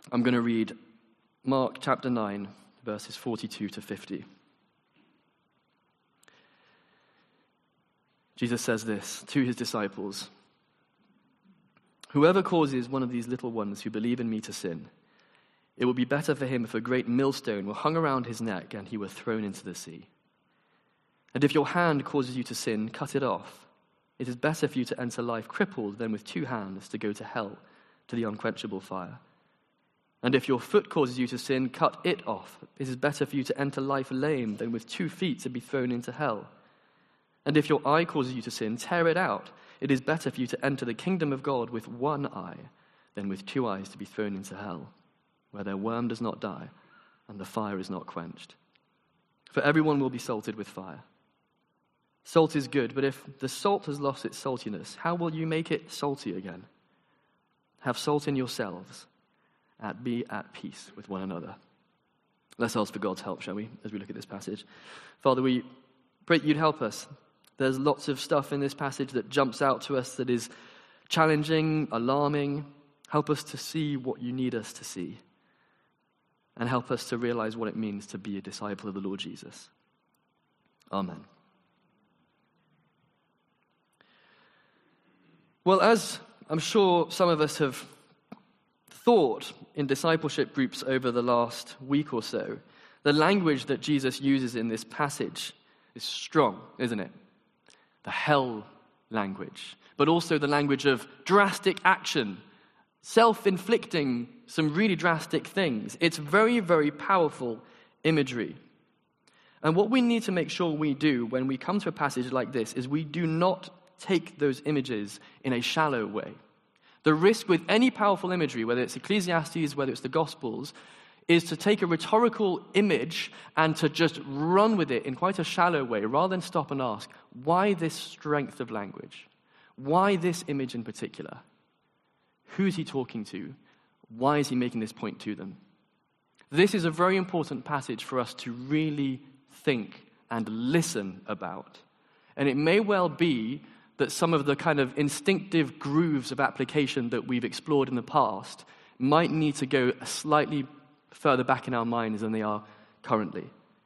I'm going to read Mark chapter 9, verses 42 to 50. Jesus says this to his disciples: "Whoever causes one of these little ones who believe in me to sin, it would be better for him if a great millstone were hung around his neck and he were thrown into the sea. And if your hand causes you to sin, cut it off. It is better for you to enter life crippled than with 2 hands to go to hell, to the unquenchable fire. And if your foot causes you to sin, cut it off. It is better for you to enter life lame than with 2 feet to be thrown into hell. And if your eye causes you to sin, tear it out. It is better for you to enter the kingdom of God with 1 eye than with 2 eyes to be thrown into hell, where their worm does not die and the fire is not quenched. For everyone will be salted with fire. Salt is good, but if the salt has lost its saltiness, how will you make it salty again? Have salt in yourselves, and be at peace with one another." Let's ask for God's help, shall we, as we look at this passage. Father, we pray you'd help us. There's lots of stuff in this passage that jumps out to us that is challenging, alarming. Help us to see what you need us to see. And help us to realize what it means to be a disciple of the Lord Jesus. Amen. Well, as I'm sure some of us have thought in discipleship groups over the last week or so, the language that Jesus uses in this passage is strong, isn't it? The hell language, but also the language of drastic action, self-inflicting some really drastic things. It's very, very powerful imagery. And what we need to make sure we do when we come to a passage like this is we do not take those images in a shallow way. The risk with any powerful imagery, whether it's Ecclesiastes, whether it's the Gospels, is to take a rhetorical image and to just run with it in quite a shallow way, rather than stop and ask, why this strength of language? Why this image in particular? Who is he talking to? Why is he making this point to them? This is a very important passage for us to really think and listen about. And it may well be that some of the kind of instinctive grooves of application that we've explored in the past might need to go slightly further back in our minds than they are currently.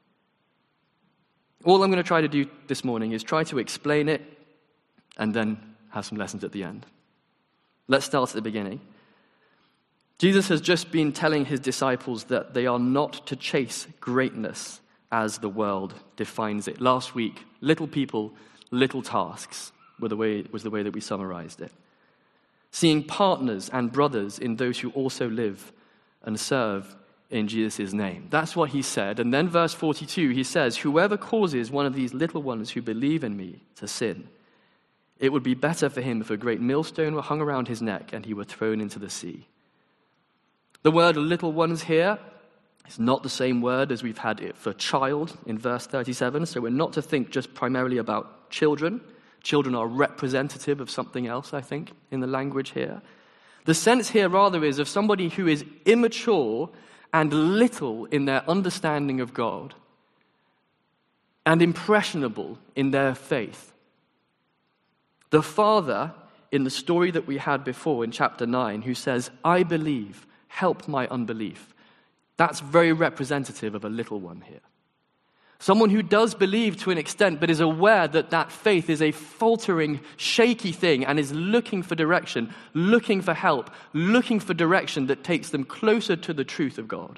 All I'm going to try to do this morning is try to explain it and then have some lessons at the end. Let's start at the beginning. Jesus has just been telling his disciples that they are not to chase greatness as the world defines it. Last week, little people, little tasks was the way that we summarized it. Seeing partners and brothers in those who also live and serve in Jesus' name. That's what he said. And then verse 42, he says, "Whoever causes one of these little ones who believe in me to sin, it would be better for him if a great millstone were hung around his neck and he were thrown into the sea." The word little ones here is not the same word as we've had it for child in verse 37. So we're not to think just primarily about children. Children are representative of something else, I think, in the language here. The sense here rather is of somebody who is immature and little in their understanding of God and impressionable in their faith. The father, in the story that we had before in chapter 9, who says, "I believe, help my unbelief," that's very representative of a little one here. Someone who does believe to an extent, but is aware that that faith is a faltering, shaky thing and is looking for direction, looking for help, looking for direction that takes them closer to the truth of God.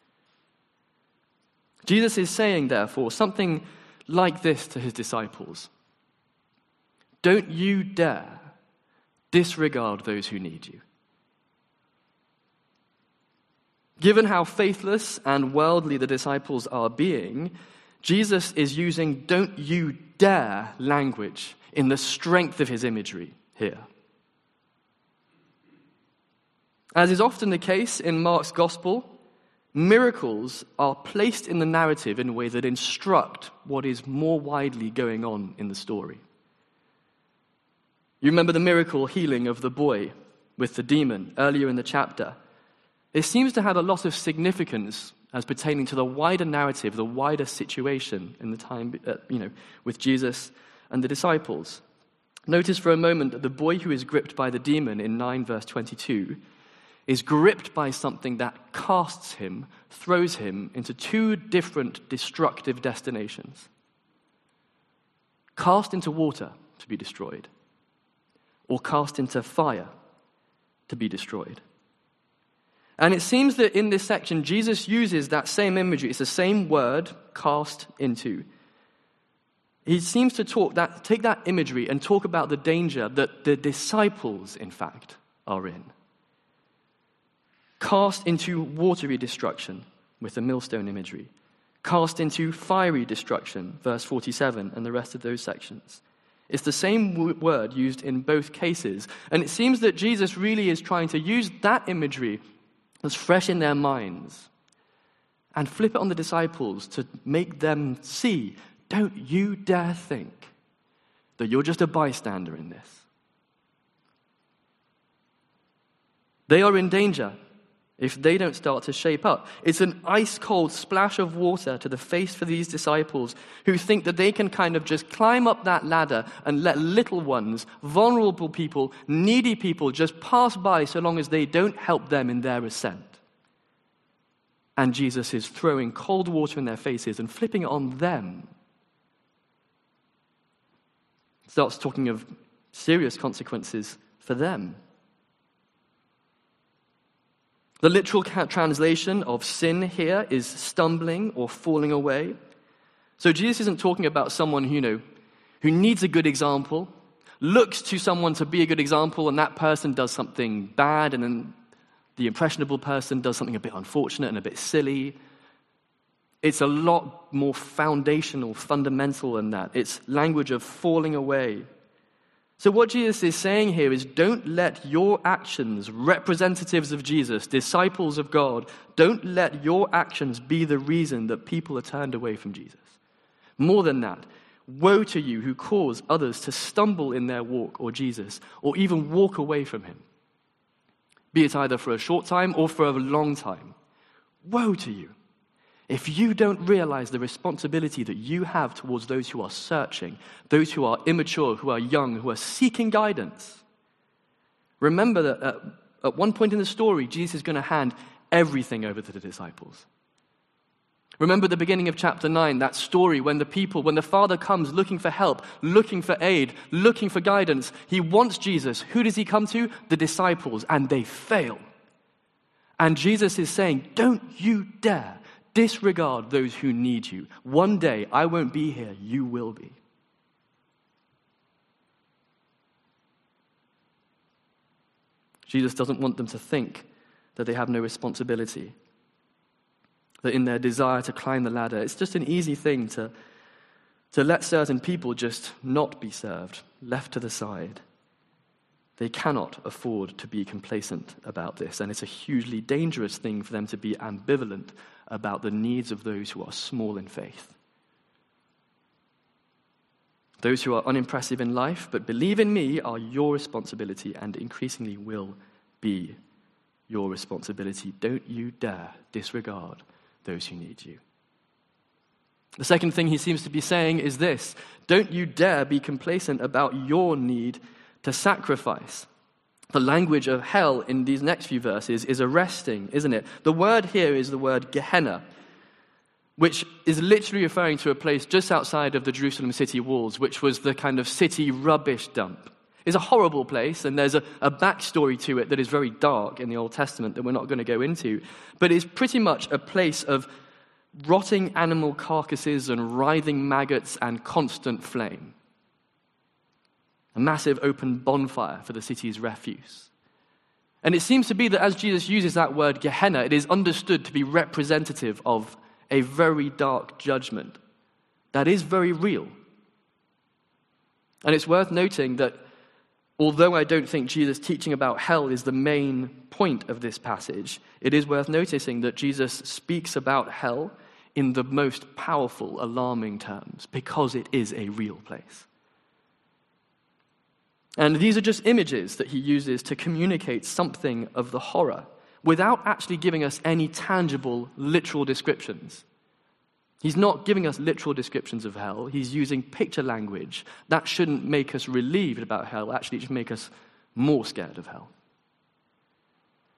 Jesus is saying, therefore, something like this to his disciples: don't you dare disregard those who need you. Given how faithless and worldly the disciples are being, Jesus is using "don't you dare" language in the strength of his imagery here. As is often the case in Mark's gospel, miracles are placed in the narrative in a way that instruct what is more widely going on in the story. You remember the miracle healing of the boy with the demon earlier in the chapter. It seems to have a lot of significance as pertaining to the wider narrative, the wider situation in the time, with Jesus and the disciples. Notice for a moment that the boy who is gripped by the demon in 9 verse 22 is gripped by something that casts him, throws him into two different destructive destinations. Cast into water to be destroyed, or cast into fire to be destroyed. And it seems that in this section, Jesus uses that same imagery. It's the same word, cast into. He seems to take that imagery and talk about the danger that the disciples, in fact, are in. Cast into watery destruction with the millstone imagery. Cast into fiery destruction, verse 47, and the rest of those sections. It's the same word used in both cases. And it seems that Jesus really is trying to use that imagery that's fresh in their minds and flip it on the disciples to make them see, don't you dare think that you're just a bystander in this. They are in danger if they don't start to shape up. It's an ice-cold splash of water to the face for these disciples who think that they can kind of just climb up that ladder and let little ones, vulnerable people, needy people just pass by so long as they don't help them in their ascent. And Jesus is throwing cold water in their faces and flipping it on them. Starts talking of serious consequences for them. The literal translation of sin here is stumbling or falling away. So Jesus isn't talking about someone who needs a good example, looks to someone to be a good example, and that person does something bad, and then the impressionable person does something a bit unfortunate and a bit silly. It's a lot more foundational, fundamental than that. It's language of falling away. So what Jesus is saying here is, don't let your actions, representatives of Jesus, disciples of God, don't let your actions be the reason that people are turned away from Jesus. More than that, woe to you who cause others to stumble in their walk or Jesus, or even walk away from him, be it either for a short time or for a long time. Woe to you if you don't realize the responsibility that you have towards those who are searching, those who are immature, who are young, who are seeking guidance. Remember that at one point in the story, Jesus is going to hand everything over to the disciples. Remember the beginning of chapter 9, that story when the Father comes looking for help, looking for aid, looking for guidance. He wants Jesus. Who does he come to? The disciples, and they fail. And Jesus is saying, don't you dare disregard those who need you. One day, I won't be here, you will be. Jesus doesn't want them to think that they have no responsibility, that in their desire to climb the ladder, it's just an easy thing to let certain people just not be served, left to the side. They cannot afford to be complacent about this, and it's a hugely dangerous thing for them to be ambivalent about the needs of those who are small in faith. Those who are unimpressive in life but believe in me are your responsibility, and increasingly will be your responsibility. Don't you dare disregard those who need you. The second thing he seems to be saying is this: don't you dare be complacent about your need to sacrifice. The language of hell in these next few verses is arresting, isn't it? The word here is the word Gehenna, which is literally referring to a place just outside of the Jerusalem city walls, which was the kind of city rubbish dump. It's a horrible place, and there's a backstory to it that is very dark in the Old Testament that we're not going to go into. But it's pretty much a place of rotting animal carcasses and writhing maggots and constant flame. A massive open bonfire for the city's refuse. And it seems to be that as Jesus uses that word Gehenna, it is understood to be representative of a very dark judgment that is very real. And it's worth noting that although I don't think Jesus' teaching about hell is the main point of this passage, it is worth noticing that Jesus speaks about hell in the most powerful, alarming terms, because it is a real place. And these are just images that he uses to communicate something of the horror without actually giving us any tangible, literal descriptions. He's not giving us literal descriptions of hell. He's using picture language. That shouldn't make us relieved about hell. Actually, it should make us more scared of hell.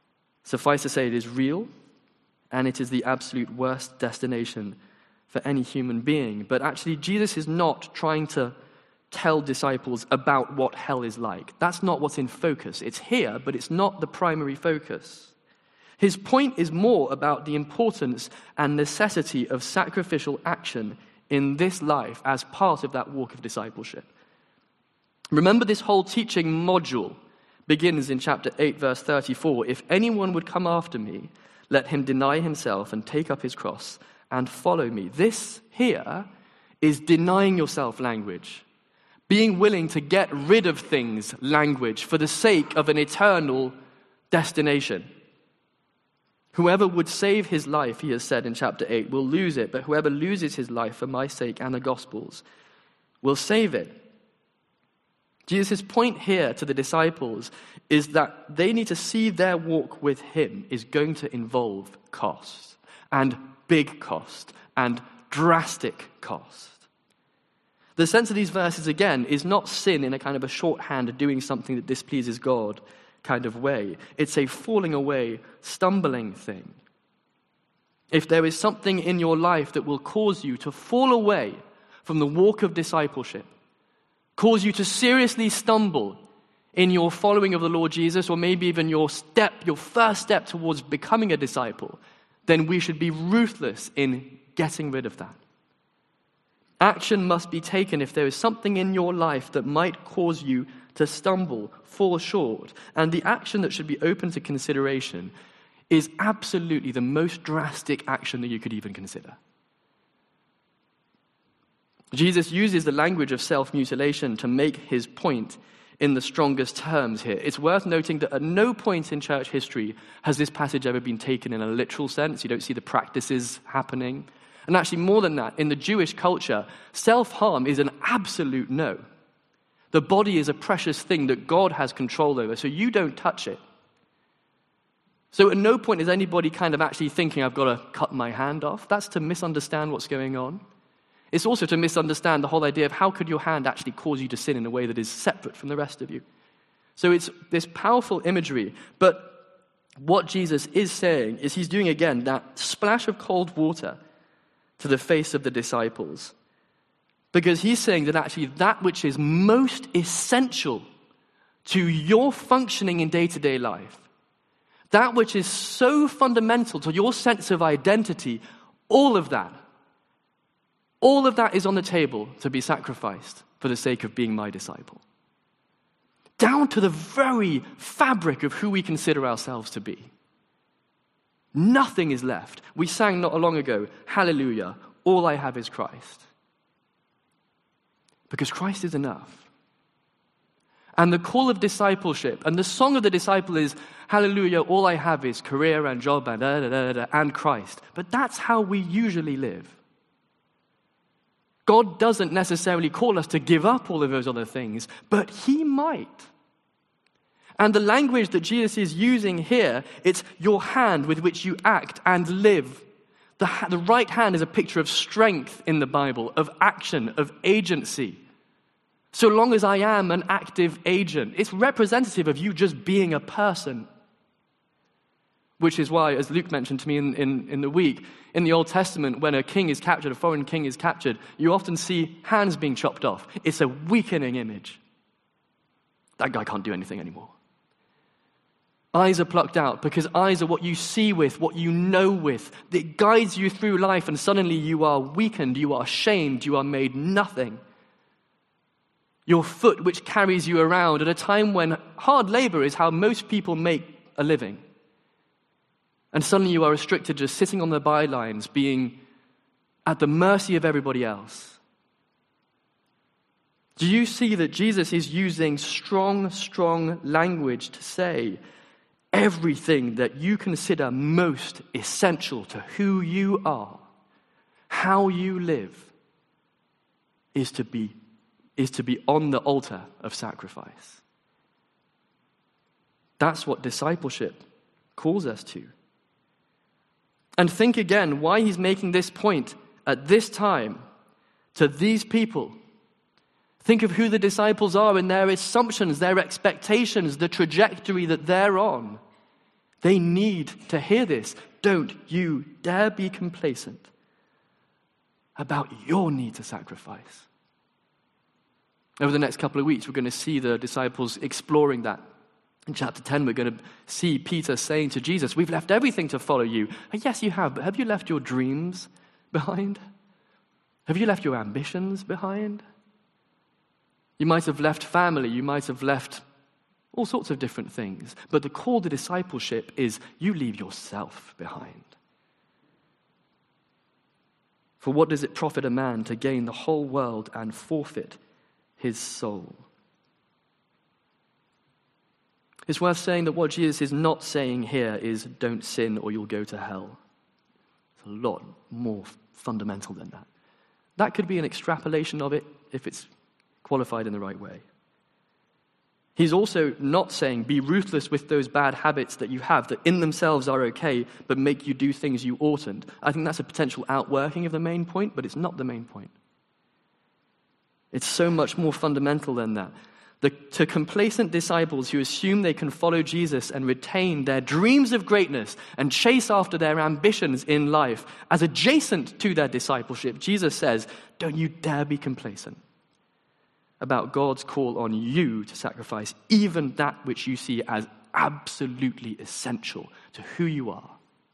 Suffice to say, it is real, and it is the absolute worst destination for any human being. But actually, Jesus is not trying to tell disciples about what hell is like. That's not what's in focus. It's here, but it's not the primary focus. His point is more about the importance and necessity of sacrificial action in this life as part of that walk of discipleship. Remember, this whole teaching module begins in chapter 8, verse 34. If anyone would come after me, let him deny himself and take up his cross and follow me. This here is denying yourself language. Being willing to get rid of things language for the sake of an eternal destination. Whoever would save his life, he has said in chapter 8, will lose it, but whoever loses his life for my sake and the gospel's will save it. Jesus' point here to the disciples is that they need to see their walk with him is going to involve cost, and big cost, and drastic cost. The sense of these verses, again, is not sin in a kind of a shorthand of doing something that displeases God kind of way. It's a falling away, stumbling thing. If there is something in your life that will cause you to fall away from the walk of discipleship, cause you to seriously stumble in your following of the Lord Jesus, or maybe even your first step towards becoming a disciple, then we should be ruthless in getting rid of that. Action must be taken if there is something in your life that might cause you to stumble, fall short. And the action that should be open to consideration is absolutely the most drastic action that you could even consider. Jesus uses the language of self-mutilation to make his point in the strongest terms here. It's worth noting that at no point in church history has this passage ever been taken in a literal sense. You don't see the practices happening. And actually, more than that, in the Jewish culture, self-harm is an absolute no. The body is a precious thing that God has control over, so you don't touch it. So at no point is anybody kind of actually thinking, I've got to cut my hand off. That's to misunderstand what's going on. It's also to misunderstand the whole idea of how could your hand actually cause you to sin in a way that is separate from the rest of you. So it's this powerful imagery. But what Jesus is saying is he's doing, again, that splash of cold water to the face of the disciples. Because he's saying that actually that which is most essential to your functioning in day-to-day life, that which is so fundamental to your sense of identity, all of that is on the table to be sacrificed for the sake of being my disciple. Down to the very fabric of who we consider ourselves to be. Nothing is left. We sang not long ago, hallelujah, all I have is Christ. Because Christ is enough. And the call of discipleship, and the song of the disciple is, hallelujah, all I have is career and job and and Christ. But that's how we usually live. God doesn't necessarily call us to give up all of those other things, but he might. And the language that Jesus is using here, it's your hand with which you act and live. The right hand is a picture of strength in the Bible, of action, of agency. So long as I am an active agent, it's representative of you just being a person. Which is why, as Luke mentioned to me in the week, in the Old Testament, when a king is captured, a foreign king is captured, you often see hands being chopped off. It's a weakening image. That guy can't do anything anymore. Eyes are plucked out because eyes are what you see with, what you know with. It guides you through life, and suddenly you are weakened, you are shamed, you are made nothing. Your foot, which carries you around at a time when hard labor is how most people make a living. And suddenly you are restricted to just sitting on the bylines, being at the mercy of everybody else. Do you see that Jesus is using strong, strong language to say everything that you consider most essential to who you are, how you live, is to be on the altar of sacrifice. That's what discipleship calls us to. And think again why he's making this point at this time to these people. Think of who the disciples are and their assumptions, their expectations, the trajectory that they're on. They need to hear this. Don't you dare be complacent about your need to sacrifice. Over the next couple of weeks, we're going to see the disciples exploring that. In chapter 10, we're going to see Peter saying to Jesus, we've left everything to follow you. And yes, you have, but have you left your dreams behind? Have you left your ambitions behind? You might have left family, you might have left all sorts of different things. But the call to discipleship is you leave yourself behind. For what does it profit a man to gain the whole world and forfeit his soul? It's worth saying that what Jesus is not saying here is don't sin or you'll go to hell. It's a lot more fundamental than that. That could be an extrapolation of it if it's qualified in the right way. He's also not saying be ruthless with those bad habits that you have that in themselves are okay but make you do things you oughtn't. I think that's a potential outworking of the main point, but it's not the main point. It's so much more fundamental than that. To complacent disciples who assume they can follow Jesus and retain their dreams of greatness and chase after their ambitions in life as adjacent to their discipleship, Jesus says, don't you dare be complacent about God's call on you to sacrifice even that which you see as absolutely essential to who you are.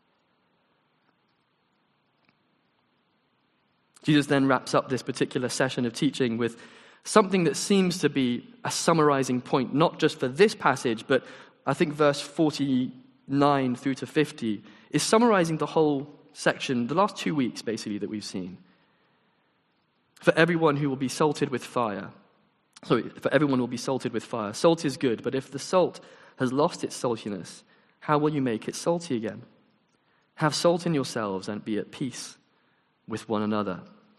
Jesus then wraps up this particular session of teaching with something that seems to be a summarizing point, not just for this passage, but I think verse 49 through to 50 is summarizing the whole section, the last 2 weeks basically that we've seen. For everyone will be salted with fire. Salt is good, but if the salt has lost its saltiness, how will you make it salty again? Have salt in yourselves and be at peace with one another.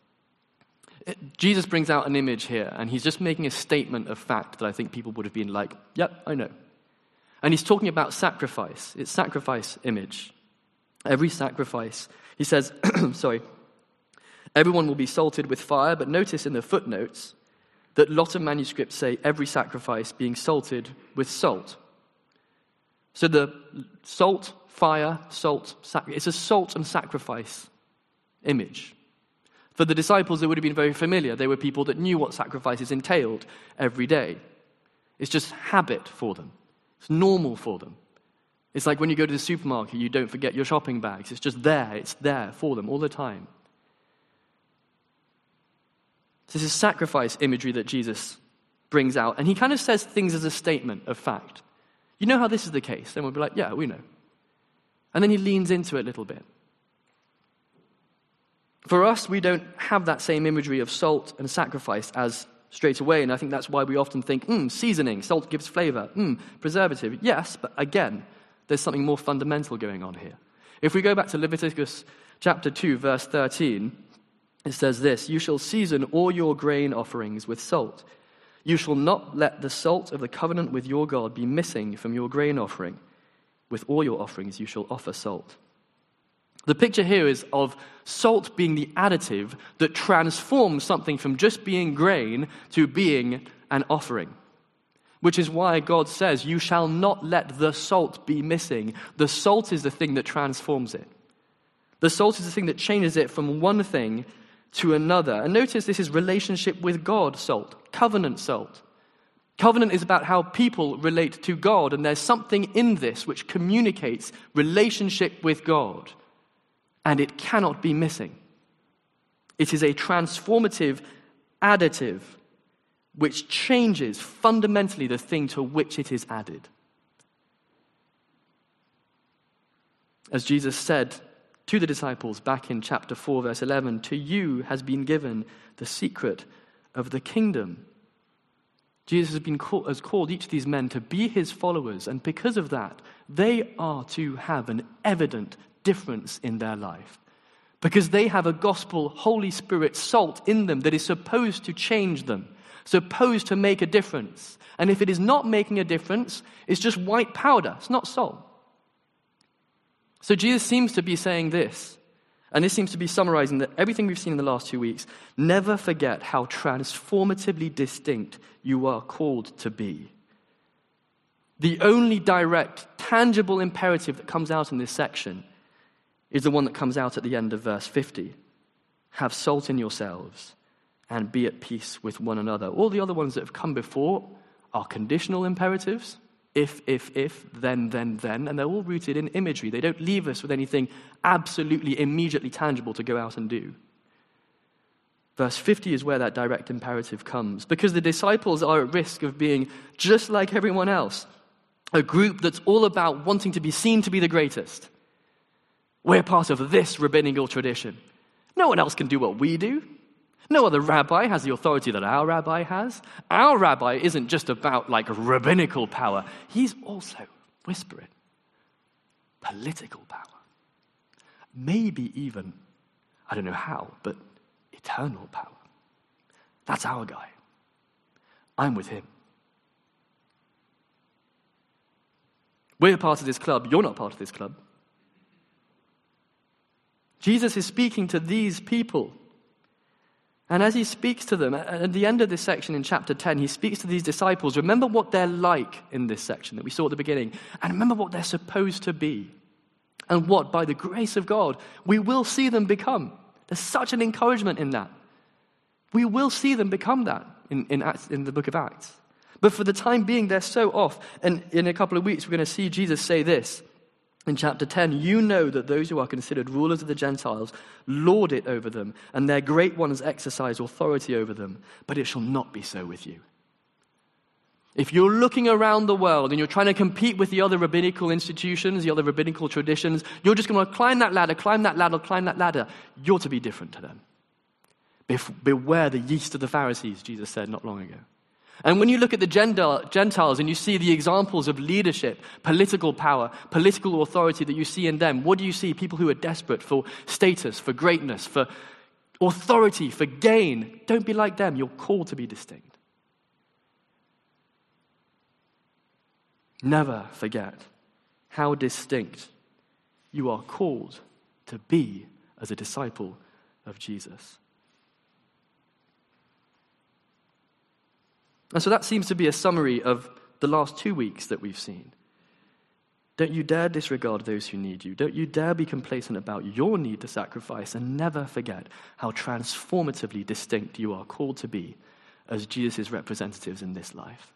Jesus brings out an image here, and he's just making a statement of fact that I think people would have been like, yep, I know. And he's talking about sacrifice. It's sacrifice image. Every sacrifice. He says, everyone will be salted with fire, but notice in the footnotes that a lot of manuscripts say every sacrifice being salted with salt. So the salt, fire, salt, it's a salt and sacrifice image. For the disciples, it would have been very familiar. They were people that knew what sacrifices entailed every day. It's just habit for them. It's normal for them. It's like when you go to the supermarket, you don't forget your shopping bags. It's just there. It's there for them all the time. This is sacrifice imagery that Jesus brings out. And he kind of says things as a statement of fact. You know how this is the case? Then we'll be like, yeah, we know. And then he leans into it a little bit. For us, we don't have that same imagery of salt and sacrifice as straight away, and I think that's why we often think, seasoning, salt gives flavor, preservative. Yes, but again, there's something more fundamental going on here. If we go back to Leviticus chapter 2, verse 13, it says this, you shall season all your grain offerings with salt. You shall not let the salt of the covenant with your God be missing from your grain offering. With all your offerings you shall offer salt. The picture here is of salt being the additive that transforms something from just being grain to being an offering. Which is why God says, you shall not let the salt be missing. The salt is the thing that transforms it. The salt is the thing that changes it from one thing to another. And notice this is relationship with God salt, covenant salt. Covenant is about how people relate to God, and there's something in this which communicates relationship with God. And it cannot be missing. It is a transformative additive which changes fundamentally the thing to which it is added. As Jesus said to the disciples back in chapter 4, verse 11, to you has been given the secret of the kingdom. Jesus has called each of these men to be his followers, and because of that, they are to have an evident difference in their life. Because they have a gospel, Holy Spirit salt in them that is supposed to change them, supposed to make a difference. And if it is not making a difference, it's just white powder. It's not salt. So Jesus seems to be saying this, and this seems to be summarizing that everything we've seen in the last 2 weeks. Never forget how transformatively distinct you are called to be. The only direct, tangible imperative that comes out in this section is the one that comes out at the end of verse 50. Have salt in yourselves and be at peace with one another. All the other ones that have come before are conditional imperatives. If, then, and they're all rooted in imagery. They don't leave us with anything absolutely immediately tangible to go out and do. Verse 50 is where that direct imperative comes, because the disciples are at risk of being just like everyone else, a group that's all about wanting to be seen to be the greatest. We're part of this rabbinical tradition. No one else can do what we do. No other rabbi has the authority that our rabbi has. Our rabbi isn't just about like rabbinical power. He's also, whispering, political power. Maybe even, I don't know how, but eternal power. That's our guy. I'm with him. We're part of this club. You're not part of this club. Jesus is speaking to these people. And as he speaks to them, at the end of this section in chapter 10, he speaks to these disciples. Remember what they're like in this section that we saw at the beginning. And remember what they're supposed to be. And what, by the grace of God, we will see them become. There's such an encouragement in that. We will see them become that in the book of Acts. But for the time being, they're so off. And in a couple of weeks, we're going to see Jesus say this. In chapter 10, you know that those who are considered rulers of the Gentiles lord it over them, and their great ones exercise authority over them, but it shall not be so with you. If you're looking around the world and you're trying to compete with the other rabbinical institutions, the other rabbinical traditions, you're just going to climb that ladder. You're to be different to them. Beware the yeast of the Pharisees, Jesus said not long ago. And when you look at the Gentiles and you see the examples of leadership, political power, political authority that you see in them, what do you see? People who are desperate for status, for greatness, for authority, for gain. Don't be like them. You're called to be distinct. Never forget how distinct you are called to be as a disciple of Jesus. And so that seems to be a summary of the last 2 weeks that we've seen. Don't you dare disregard those who need you. Don't you dare be complacent about your need to sacrifice, and never forget how transformatively distinct you are called to be as Jesus' representatives in this life.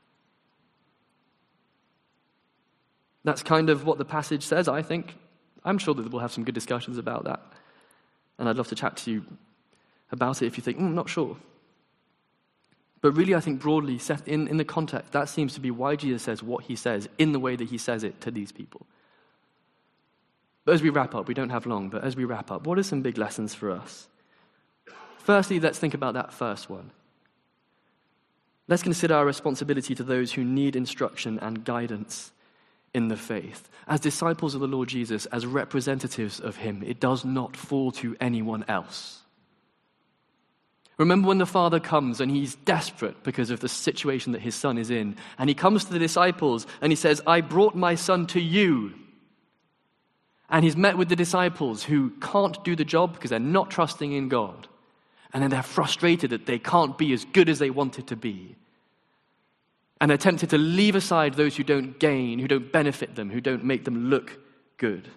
That's kind of what the passage says, I think. I'm sure that we'll have some good discussions about that. And I'd love to chat to you about it if you think, not sure. But really, I think broadly, in the context, that seems to be why Jesus says what he says in the way that he says it to these people. But as we wrap up, we don't have long, but as we wrap up, what are some big lessons for us? Firstly, let's think about that first one. Let's consider our responsibility to those who need instruction and guidance in the faith. As disciples of the Lord Jesus, as representatives of him, it does not fall to anyone else. Remember when the father comes and he's desperate because of the situation that his son is in, and he comes to the disciples and he says, I brought my son to you. And he's met with the disciples who can't do the job because they're not trusting in God. And then they're frustrated that they can't be as good as they wanted to be. And they're tempted to leave aside those who don't gain, who don't benefit them, who don't make them look good.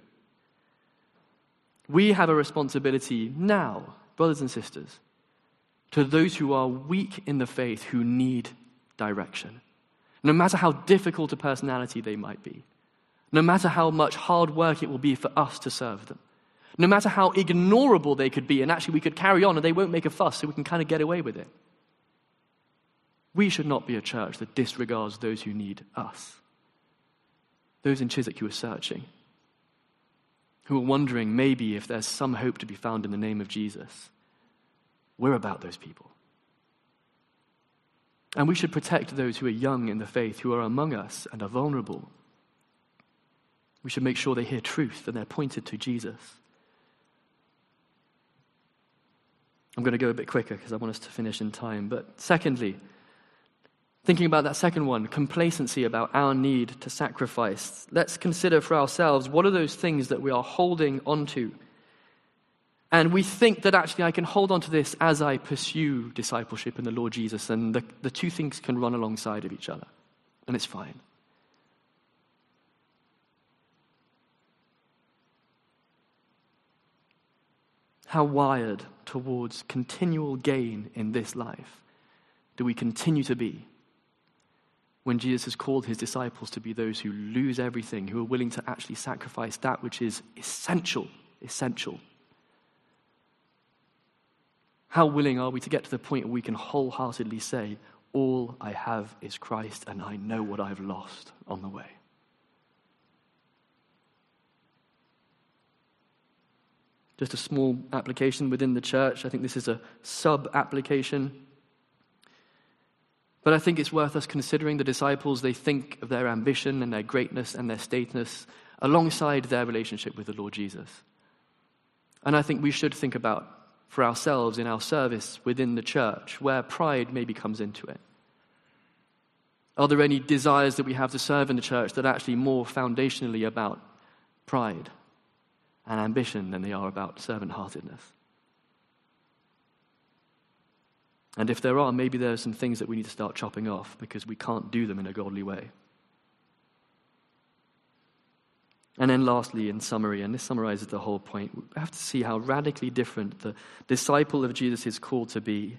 We have a responsibility now, brothers and sisters, to those who are weak in the faith, who need direction. No matter how difficult a personality they might be. No matter how much hard work it will be for us to serve them. No matter how ignorable they could be, and actually we could carry on and they won't make a fuss, so we can kind of get away with it. We should not be a church that disregards those who need us. Those in Chiswick who are searching. Who are wondering maybe if there's some hope to be found in the name of Jesus. We're about those people. And we should protect those who are young in the faith, who are among us and are vulnerable. We should make sure they hear truth and they're pointed to Jesus. I'm going to go a bit quicker because I want us to finish in time. But secondly, thinking about that second one, complacency about our need to sacrifice. Let's consider for ourselves, what are those things that we are holding onto? And we think that actually I can hold on to this as I pursue discipleship in the Lord Jesus, and the two things can run alongside of each other, and it's fine. How wired towards continual gain in this life do we continue to be when Jesus has called his disciples to be those who lose everything, who are willing to actually sacrifice that which is essential? How willing are we to get to the point where we can wholeheartedly say, all I have is Christ and I know what I've lost on the way? Just a small application within the church. I think this is a sub-application. But I think it's worth us considering the disciples. They think of their ambition and their greatness and their status alongside their relationship with the Lord Jesus. And I think we should think about for ourselves in our service within the church where pride maybe comes into it. Are there any desires that we have to serve in the church that are actually more foundationally about pride and ambition than they are about servant-heartedness? And if there are, maybe there are some things that we need to start chopping off because we can't do them in a godly way. And then lastly, in summary, and this summarizes the whole point, we have to see how radically different the disciple of Jesus is called to be.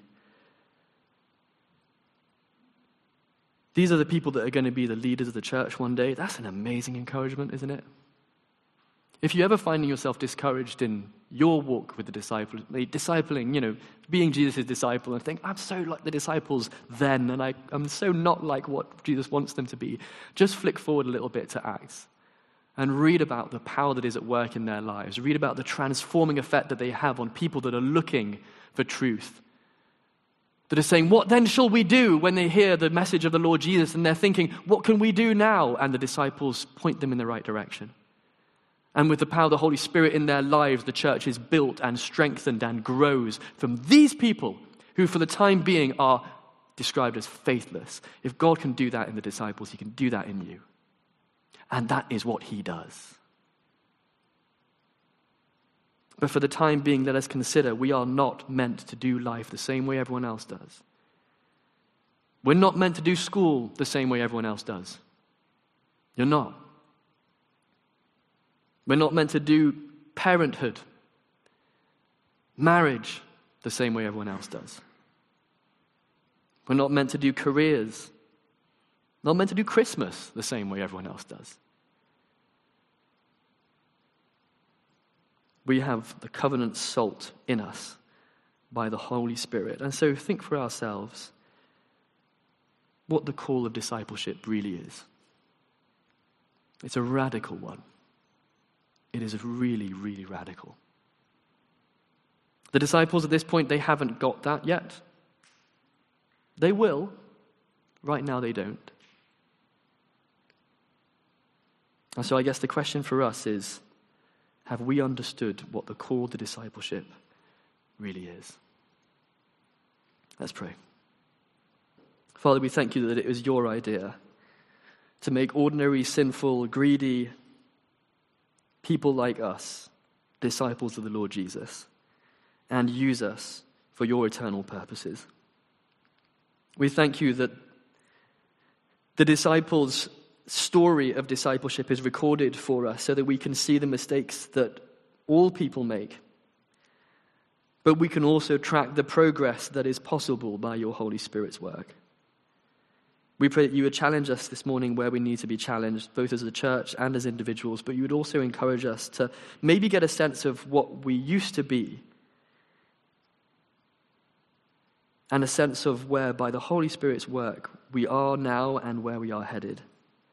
These are the people that are going to be the leaders of the church one day. That's an amazing encouragement, isn't it? If you're ever finding yourself discouraged in your walk with the disciples, discipling, being Jesus' disciple, and think, I'm so like the disciples then, and I'm so not like what Jesus wants them to be, just flick forward a little bit to Acts and read about the power that is at work in their lives. Read about the transforming effect that they have on people that are looking for truth. That are saying, what then shall we do when they hear the message of the Lord Jesus? And they're thinking, what can we do now? And the disciples point them in the right direction. And with the power of the Holy Spirit in their lives, the church is built and strengthened and grows from these people who for the time being are described as faithless. If God can do that in the disciples, he can do that in you. And that is what he does. But for the time being, let us consider we are not meant to do life the same way everyone else does. We're not meant to do school the same way everyone else does. You're not. We're not meant to do parenthood, marriage, the same way everyone else does. We're not meant to do careers, not meant to do Christmas the same way everyone else does. We have the covenant salt in us by the Holy Spirit. And so think for ourselves what the call of discipleship really is. It's a radical one. It is really, really radical. The disciples at this point, they haven't got that yet. They will. Right now they don't. And so I guess the question for us is, have we understood what the call to discipleship really is? Let's pray. Father, we thank you that it was your idea to make ordinary, sinful, greedy people like us disciples of the Lord Jesus and use us for your eternal purposes. We thank you that the disciples' story of discipleship is recorded for us so that we can see the mistakes that all people make. But we can also track the progress that is possible by your Holy Spirit's work. We pray that you would challenge us this morning where we need to be challenged, both as a church and as individuals, but you would also encourage us to maybe get a sense of what we used to be and a sense of where, by the Holy Spirit's work, we are now and where we are headed.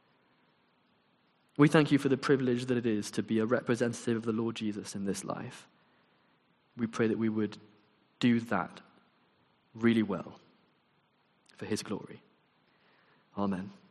We thank you for the privilege that it is to be a representative of the Lord Jesus in this life. We pray that we would do that really well for his glory. Amen.